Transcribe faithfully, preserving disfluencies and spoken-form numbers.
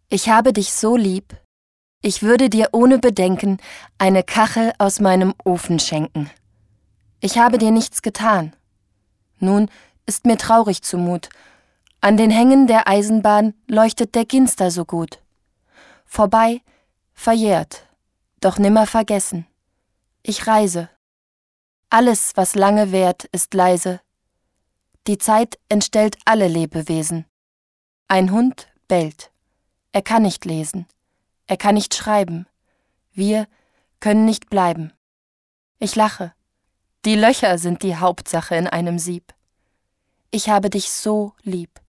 Ich habe dich so lieb, ich würde dir ohne Bedenken eine Kachel aus meinem Ofen schenken. Ich habe dir nichts getan. Nun ist mir traurig zumut, an den Hängen der Eisenbahn leuchtet der Ginster so gut. Vorbei, verjährt, doch nimmer vergessen. Ich reise. Alles, was lange währt, ist leise. Die Zeit entstellt alle Lebewesen. Ein Hund bellt. Er kann nicht lesen. Er kann nicht schreiben. Wir können nicht bleiben. Ich lache. Die Löcher sind die Hauptsache in einem Sieb. Ich habe dich so lieb.